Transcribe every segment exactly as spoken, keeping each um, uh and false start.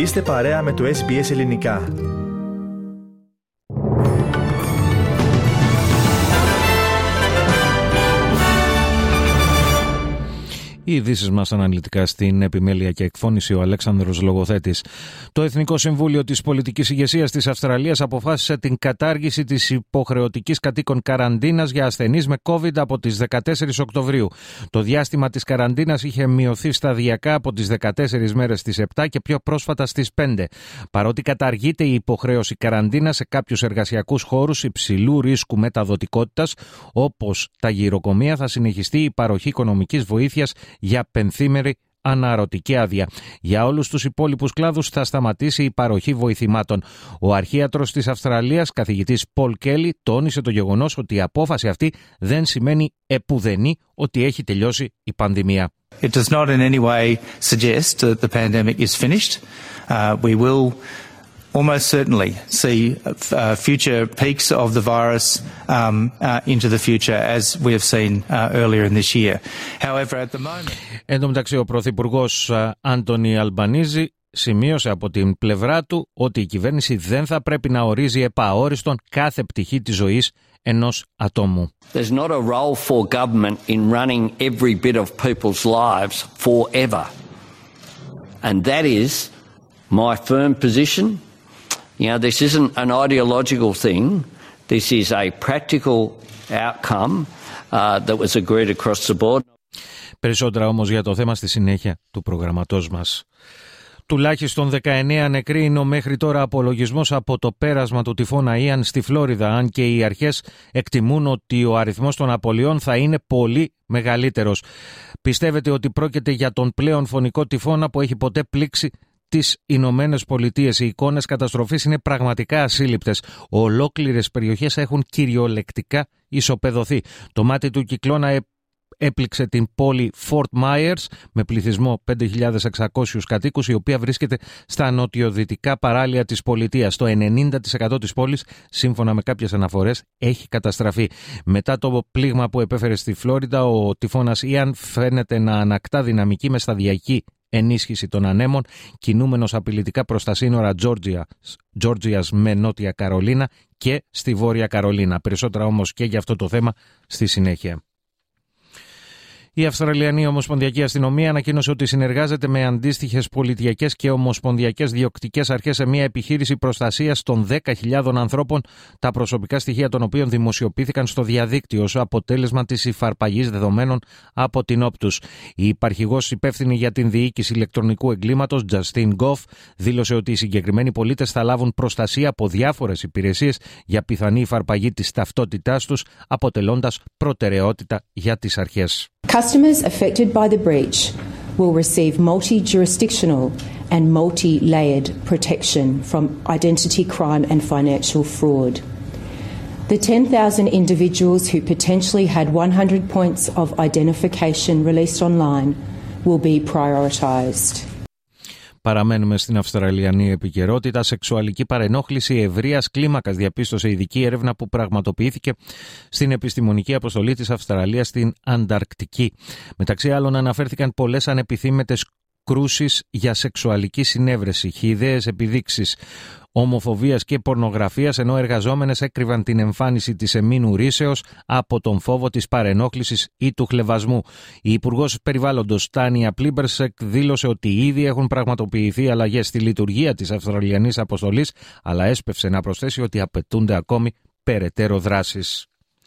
Είστε παρέα με το Ες Μπι Ες Ελληνικά. Οι ειδήσεις μας αναλυτικά στην επιμέλεια και εκφώνηση ο Αλέξανδρος Λογοθέτης. Το Εθνικό Συμβούλιο της Πολιτικής Ηγεσίας της Αυστραλίας αποφάσισε την κατάργηση της υποχρεωτικής κατοίκων καραντίνας για ασθενείς με COVID από τις δεκατέσσερις Οκτωβρίου. Το διάστημα της καραντίνας είχε μειωθεί σταδιακά από τις δεκατέσσερις μέρες στις επτά και πιο πρόσφατα στις πέντε. Παρότι καταργείται η υποχρέωση καραντίνα σε κάποιους εργασιακούς χώρους υψηλού ρίσκου μεταδοτικότητας, όπως τα γυροκομεία, θα συνεχιστεί η παροχή οικονομικής βοήθειας για πενθήμερη αναρωτική άδεια. Για όλους τους υπόλοιπους κλάδους θα σταματήσει η παροχή βοηθημάτων. Ο αρχίατρος της Αυστραλίας, καθηγητής Πολ Κέλλι, τόνισε το γεγονός ότι η απόφαση αυτή δεν σημαίνει επουδενή ότι έχει τελειώσει η πανδημία. It does not in any way suggest that the pandemic is finished. Uh, we will almost certainly see uh, future peaks of the virus um, uh, into the future, as we have seen uh, earlier in this year. However, at the moment... Εν τω μεταξύ, ο Πρωθυπουργός Άντονι Αλμπανίζη σημείωσε από την πλευρά του ότι η κυβέρνηση δεν θα πρέπει να ορίζει επαόριστον κάθε πτυχή της ζωής ενός ατόμου. There's not a role for government in running every bit of people's lives forever. And that is my firm position. You know, this isn't an ideological thing. This is a practical outcome uh, that was agreed across the board. Περισσότερα όμως για το θέμα στη συνέχεια του προγραμματός μας. Τουλάχιστον δεκαεννέα νεκροί είναι ο μέχρι τώρα απολογισμός από το πέρασμα του τυφώνα Ιαν στη Φλόριδα, αν και οι αρχές εκτιμούν ότι ο αριθμός των απολειών θα είναι πολύ μεγαλύτερος. Πιστεύετε ότι πρόκειται για τον πλέον φωνικό τυφώνα που έχει ποτέ πλήξει τις Ηνωμένες Πολιτείες. Οι εικόνες καταστροφής είναι πραγματικά ασύλληπτες. Ολόκληρες περιοχές έχουν κυριολεκτικά ισοπεδωθεί. Το μάτι του κυκλώνα έπληξε την πόλη Fort Myers με πληθυσμό πέντε χιλιάδες εξακόσιους κατοίκους, η οποία βρίσκεται στα νοτιοδυτικά παράλια της πολιτείας. Το ενενήντα τοις εκατό της πόλης, σύμφωνα με κάποιες αναφορές, έχει καταστραφεί. Μετά το πλήγμα που επέφερε στη Φλόριντα, ο τυφώνας Ιαν φαίνεται να ανακτά δυναμική με σταδιακή ενίσχυση των ανέμων, κινούμενος απειλητικά προς τα σύνορα Τζόρτζιας με Νότια Καρολίνα και στη Βόρεια Καρολίνα. Περισσότερα όμως και για αυτό το θέμα στη συνέχεια. Η Αυστραλιανή Ομοσπονδιακή Αστυνομία ανακοίνωσε ότι συνεργάζεται με αντίστοιχες πολιτιακές και ομοσπονδιακές διοκτικές αρχές σε μια επιχείρηση προστασίας των δέκα χιλιάδων ανθρώπων, τα προσωπικά στοιχεία των οποίων δημοσιοποιήθηκαν στο διαδίκτυο ως αποτέλεσμα της υφαρπαγής δεδομένων από την Optus. Η υπαρχηγός υπεύθυνη για την διοίκηση ηλεκτρονικού εγκλήματος, Justine Goff, δήλωσε ότι οι συγκεκριμένοι πολίτες θα λάβουν προστασία από διάφορες υπηρεσίες για πιθανή υφαρπαγή της ταυτότητάς τους, αποτελώντας προτεραιότητα για τις αρχές. Customers affected by the breach will receive multi-jurisdictional and multi-layered protection from identity crime and financial fraud. The ten thousand individuals who potentially had one hundred points of identification released online will be prioritised. Παραμένουμε στην Αυστραλιανή επικαιρότητα. Σεξουαλική παρενόχληση ευρείας κλίμακας διαπίστωσε ειδική έρευνα που πραγματοποιήθηκε στην επιστημονική αποστολή της Αυστραλίας στην Ανταρκτική. Μεταξύ άλλων αναφέρθηκαν πολλές ανεπιθύμητες κρούσεις για σεξουαλική συνέβρεση, χυδαίες επιδείξεις ομοφοβίας και πορνογραφίας, ενώ εργαζόμενες έκρυβαν την εμφάνιση της εμμήνου ρήσεως από τον φόβο της παρενόχλησης ή του χλευασμού. Η Υπουργός Περιβάλλοντος Τάνια Πλίμπερσεκ δήλωσε ότι ήδη έχουν πραγματοποιηθεί αλλαγές στη λειτουργία της Αυστραλιανής αποστολής, αλλά έσπευσε να προσθέσει ότι απαιτούνται ακόμη περαιτέρω δράσεις.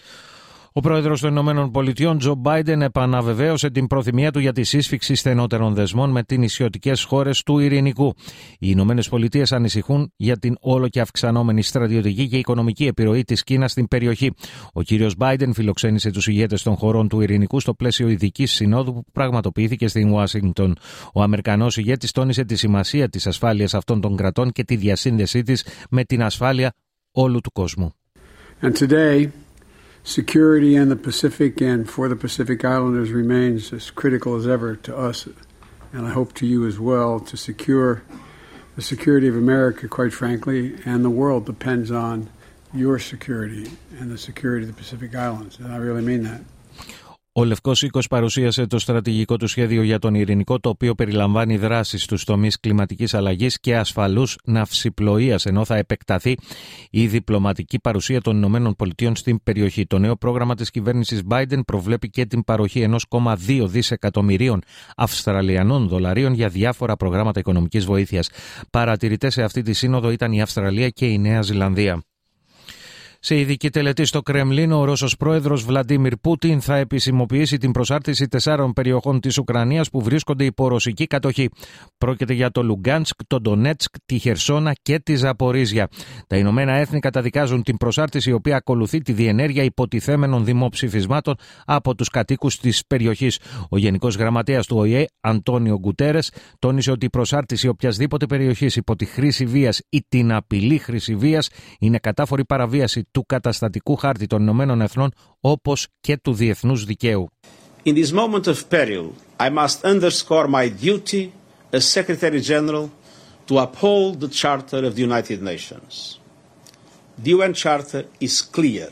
Ο πρόεδρος των Ηνωμένων Πολιτειών, Τζο Μπάιντεν, επαναβεβαίωσε την προθυμία του για τη σύσφυξη στενότερων δεσμών με τις νησιωτικές χώρες του Ειρηνικού. Οι Ηνωμένες Πολιτείες ανησυχούν για την όλο και αυξανόμενη στρατιωτική και οικονομική επιρροή της Κίνας στην περιοχή. Ο κύριος Μπάιντεν φιλοξένησε τους ηγέτες των χωρών του Ειρηνικού στο πλαίσιο ειδικής συνόδου που πραγματοποιήθηκε στην Ουάσιγκτον. Ο Αμερικανός ηγέτης τόνισε τη σημασία της ασφάλειας αυτών των κρατών και τη διασύνδεσή της με την ασφάλεια όλου του κόσμου. And today, security in the Pacific and for the Pacific Islanders remains as critical as ever to us, and I hope to you as well, to secure the security of America, quite frankly, and the world depends on your security and the security of the Pacific Islands, and I really mean that. Ο Λευκός Οίκος παρουσίασε το στρατηγικό του σχέδιο για τον ειρηνικό, το οποίο περιλαμβάνει δράσεις στους τομείς κλιματικής αλλαγής και ασφαλούς ναυσιπλοείας, ενώ θα επεκταθεί η διπλωματική παρουσία των Ηνωμένων Πολιτειών στην περιοχή. Το νέο πρόγραμμα της κυβέρνησης Biden προβλέπει και την παροχή ενός κόμμα δύο δισεκατομμυρίων Αυστραλιανών δολαρίων για διάφορα προγράμματα οικονομικής βοήθειας. Παρατηρητές σε αυτή τη σύνοδο ήταν η Αυστραλία και η Νέα Ζηλανδία. Σε ειδική τελετή στο Κρεμλίνο, ο Ρώσος πρόεδρος Βλαντίμιρ Πούτιν θα επισημοποιήσει την προσάρτηση τεσσάρων περιοχών της Ουκρανίας που βρίσκονται υπό ρωσική κατοχή. Πρόκειται για το Λουγκάνσκ, το Ντονέτσκ, τη Χερσόνα και τη Ζαπορίζια. Τα Ηνωμένα Έθνη καταδικάζουν την προσάρτηση, η οποία ακολουθεί τη διενέργεια υποτιθέμενων δημοψηφισμάτων από τους κατοίκους της περιοχής. Ο Γενικός Γραμματέας του Ο Η Ε, Αντώνιο Γκουτέρες, τόνισε ότι η προσάρτηση οποιασδήποτε περιοχής υπό τη χρήση βίας ή την απειλή χρήση βίας είναι κατάφορη παραβίαση του καταστατικού χάρτη των Ηνωμένων Εθνών, όπως και του διεθνούς δικαίου. In this moment of peril, I must underscore my duty as Secretary General to uphold the Charter of the United Nations. The U N Charter is clear.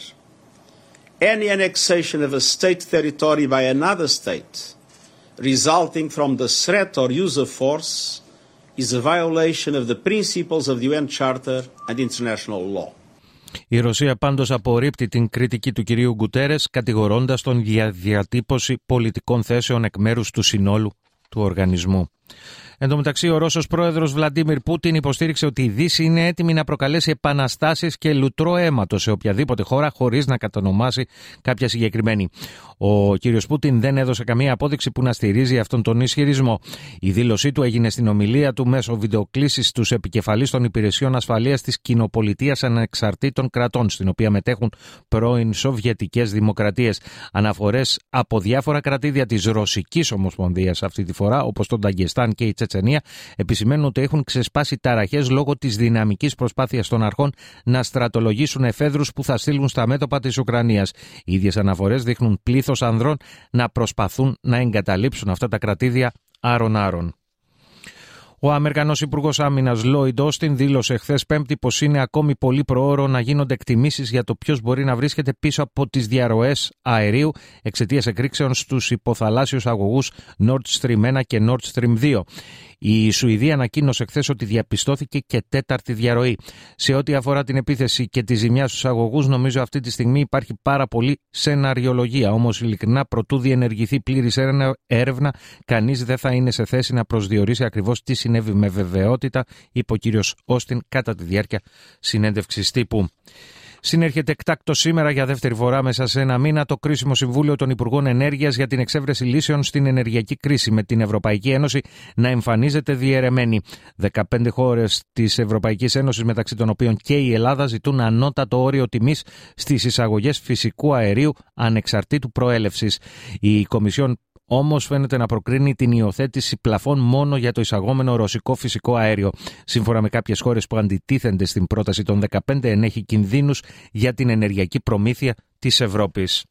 Any annexation of a state territory by another state resulting from the threat or use of force is a violation of the principles of the U N Charter and international law. Η Ρωσία πάντως απορρίπτει την κριτική του κυρίου Γκουτέρες, κατηγορώντας τον για διατύπωση πολιτικών θέσεων εκ μέρους του συνόλου του οργανισμού. Εν τω μεταξύ, ο Ρώσος πρόεδρος Βλαντίμιρ Πούτιν υποστήριξε ότι η Δύση είναι έτοιμη να προκαλέσει επαναστάσεις και λουτρό αίματο σε οποιαδήποτε χώρα, χωρίς να κατονομάσει κάποια συγκεκριμένη. Ο κύριος Πούτιν δεν έδωσε καμία απόδειξη που να στηρίζει αυτόν τον ισχυρισμό. Η δήλωσή του έγινε στην ομιλία του μέσω βιντεοκλήσης στους επικεφαλείς των υπηρεσιών ασφαλείας της Κοινοπολιτείας Ανεξαρτήτων Κρατών, στην οποία μετέχουν πρώην Σοβιετικές Δημοκρατίες. Αναφορές από διάφορα κρατήδια της Ρωσικής Ομοσπονδίας αυτή τη φορά, όπως τον Νταγκεστάν και η Τσετσενία, επισημαίνουν ότι έχουν ξεσπάσει ταραχές λόγω της δυναμικής προσπάθειας των αρχών να στρατολογήσουν εφέδρους που θα στείλουν στα μέτωπα της Ουκρανίας. Οι ίδιες αναφορές δείχνουν πλήθος ανδρών να προσπαθούν να εγκαταλείψουν αυτά τα κρατήδια άρον-άρον. Ο Αμερικανός Υπουργός Άμυνας Λόιντ Όστιν δήλωσε χθες Πέμπτη πως είναι ακόμη πολύ προώρο να γίνονται εκτιμήσεις για το ποιος μπορεί να βρίσκεται πίσω από τις διαρροές αερίου εξαιτίας εκρήξεων στους υποθαλάσσιους αγωγούς Nord Stream ένα και Nord Stream δύο. Η Σουηδία ανακοίνωσε χθες ότι διαπιστώθηκε και τέταρτη διαρροή. Σε ό,τι αφορά την επίθεση και τη ζημιά στους αγωγούς, νομίζω αυτή τη στιγμή υπάρχει πάρα πολύ σεναριολογία. Όμως, ειλικρινά, προτού διενεργηθεί πλήρης έρευνα, κανείς δεν θα είναι σε θέση να προσδιορίσει ακριβώς τι συνέβη με βεβαιότητα, είπε ο κύριος Όστιν κατά τη διάρκεια συνέντευξης τύπου. Συνέρχεται εκτάκτως σήμερα για δεύτερη φορά μέσα σε ένα μήνα το κρίσιμο Συμβούλιο των Υπουργών Ενέργειας για την εξέβρεση λύσεων στην ενεργειακή κρίση, με την Ευρωπαϊκή Ένωση να εμφανίζεται διαιρεμένη. δεκαπέντε χώρες της Ευρωπαϊκής Ένωσης, μεταξύ των οποίων και η Ελλάδα, ζητούν ανώτατο όριο τιμής στις εισαγωγές φυσικού αερίου ανεξαρτήτου προέλευσης. Η Κομισιόν όμως φαίνεται να προκρίνει την υιοθέτηση πλαφών μόνο για το εισαγόμενο ρωσικό φυσικό αέριο. Σύμφωνα με κάποιες χώρες που αντιτίθενται στην πρόταση των δεκαπέντε, ενέχει κινδύνους για την ενεργειακή προμήθεια της Ευρώπης.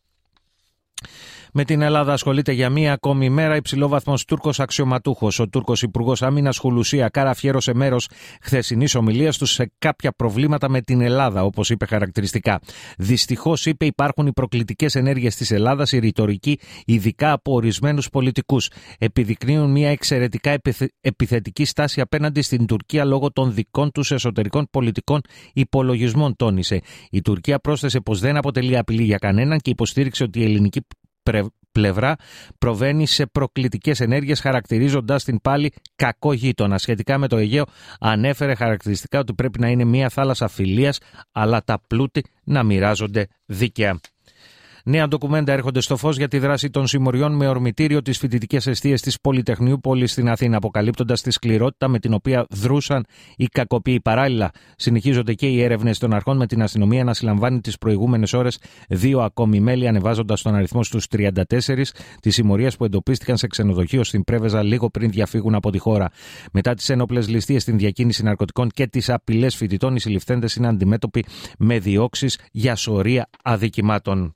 Με την Ελλάδα ασχολείται για μία ακόμη μέρα υψηλόβαθμος Τούρκος αξιωματούχος. Ο Τούρκος Υπουργός Άμυνας Χουλουσί Ακάρ αφιέρωσε μέρος χθεσινής ομιλίας του σε κάποια προβλήματα με την Ελλάδα, όπως είπε χαρακτηριστικά. Δυστυχώς, είπε, υπάρχουν οι προκλητικές ενέργειες της Ελλάδας, η ρητορική, ειδικά από ορισμένους πολιτικούς. Επιδεικνύουν μια εξαιρετικά επιθετική στάση απέναντι στην Τουρκία λόγω των δικών τους εσωτερικών πολιτικών υπολογισμών, τόνισε. Η Τουρκία πρόσθεσε πως δεν αποτελεί απειλή για κανέναν και υποστήριξε ότι η ελληνική πλευρά προβαίνει σε προκλητικές ενέργειες, χαρακτηρίζοντας την πάλι κακό γείτονα. Σχετικά με το Αιγαίο, ανέφερε χαρακτηριστικά ότι πρέπει να είναι μια θάλασσα φιλίας, αλλά τα πλούτη να μοιράζονται δίκαια. Νέα ντοκουμέντα έρχονται στο φως για τη δράση των συμμοριών με ορμητήριο τις φοιτητικές εστίες της Πολυτεχνείου Πόλης στην Αθήνα, αποκαλύπτοντας τη σκληρότητα με την οποία δρούσαν οι κακοποιοί. Παράλληλα, συνεχίζονται και οι έρευνες των αρχών, με την αστυνομία να συλλαμβάνει τις προηγούμενες ώρες δύο ακόμη μέλη, ανεβάζοντας τον αριθμό στους τριάντα τέσσερα της συμμορίας που εντοπίστηκαν σε ξενοδοχείο στην Πρέβεζα λίγο πριν διαφύγουν από τη χώρα. Μετά τις ένοπλες ληστείες, την διακίνηση ναρκωτικών και τις απειλές φοιτητών, οι συλληφθέντες είναι αντιμέτωποι με διώξεις για σωρία αδικημάτων.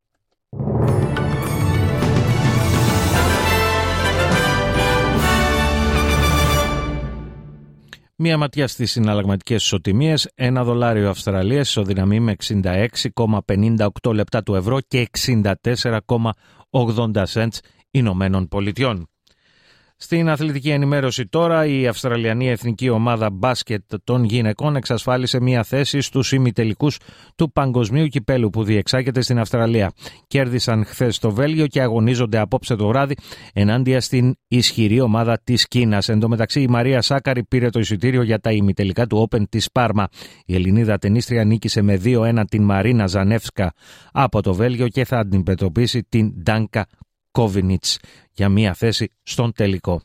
Μία ματιά στις συναλλαγματικές ισοτιμίες. Ένα δολάριο Αυστραλίας ισοδυναμεί με εξήντα έξι κόμμα πενήντα οκτώ λεπτά του ευρώ και εξήντα τέσσερα κόμμα ογδόντα σεντς Ηνωμένων Πολιτειών. Στην αθλητική ενημέρωση τώρα, η Αυστραλιανή εθνική ομάδα μπάσκετ των γυναικών εξασφάλισε μία θέση στους ημιτελικούς του Παγκοσμίου Κυπέλου που διεξάγεται στην Αυστραλία. Κέρδισαν χθες το Βέλγιο και αγωνίζονται απόψε το βράδυ ενάντια στην ισχυρή ομάδα της Κίνας. Εν τω μεταξύ, η Μαρία Σάκαρη πήρε το εισιτήριο για τα ημιτελικά του Open της Πάρμα. Η Ελληνίδα τενίστρια νίκησε με δύο ένα την Μαρίνα Ζανεύσκα από το Βέλγιο και θα αντιμετωπίσει την Ντάνκα Κόβινιτς για μία θέση στον τελικό.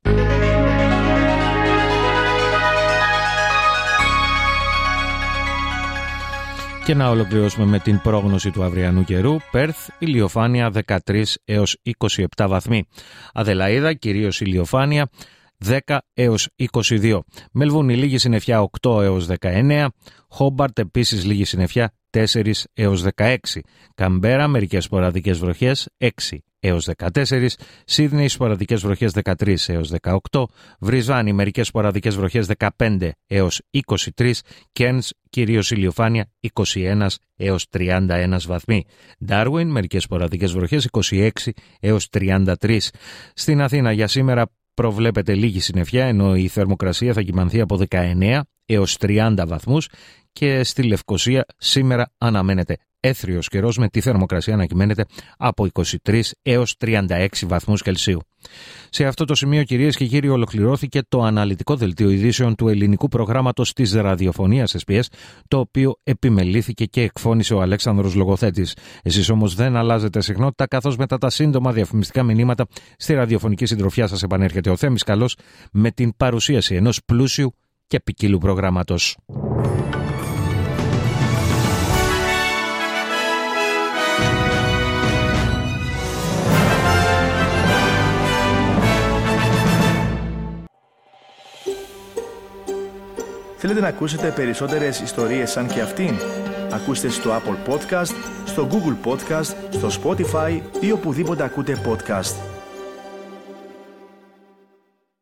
Και να ολοκληρώσουμε με την πρόγνωση του αυριανού καιρού. Πέρθ, ηλιοφάνεια δεκατρείς έως είκοσι επτά βαθμοί. Αδελαΐδα, κυρίως ηλιοφάνεια δέκα έως είκοσι δύο. Μελβούνι, λίγη συννεφιά οκτώ έως δεκαεννέα. Χόμπαρτ, επίσης λίγη συννεφιά τέσσερα έως δεκαέξι. Καμπέρα, μερικές σποραδικές βροχές έξι έως δεκατέσσερα. Σίδνεϊ, σποραδικές βροχές δεκατρία έως δεκαοκτώ. Βρισβάνη, μερικές σποραδικές βροχές δεκαπέντε έως είκοσι τρία. Κέρνς, κυρίως ηλιοφάνεια είκοσι ένα έως τριάντα ένα βαθμοί. Ντάρουιν, μερικές σποραδικές βροχές είκοσι έξι έως τριάντα τρία. Στην Αθήνα για σήμερα προβλέπεται λίγη συννεφιά, ενώ η θερμοκρασία θα κυμανθεί από δεκαεννέα έως τριάντα βαθμούς και στη Λευκοσία σήμερα αναμένεται έθριος καιρός με τη θερμοκρασία να κυμαίνεται από είκοσι τρία έως τριάντα έξι βαθμούς Κελσίου. Σε αυτό το σημείο, κυρίες και κύριοι, ολοκληρώθηκε το αναλυτικό δελτίο ειδήσεων του ελληνικού προγράμματος της ραδιοφωνίας ες μπι ες, το οποίο επιμελήθηκε και εκφώνησε ο Αλέξανδρος Λογοθέτης. Εσείς όμως δεν αλλάζετε συχνότητα, καθώς μετά τα σύντομα διαφημιστικά μηνύματα στη ραδιοφωνική συντροφιά σας επανέρχεται ο Θέμης Καλός με την παρουσίαση ενός πλούσιου και ποικίλου προγράμματος. Θέλετε να ακούσετε περισσότερες ιστορίες σαν και αυτήν? Ακούστε στο Apple Podcast, στο Google Podcast, στο Spotify ή οπουδήποτε ακούτε podcast.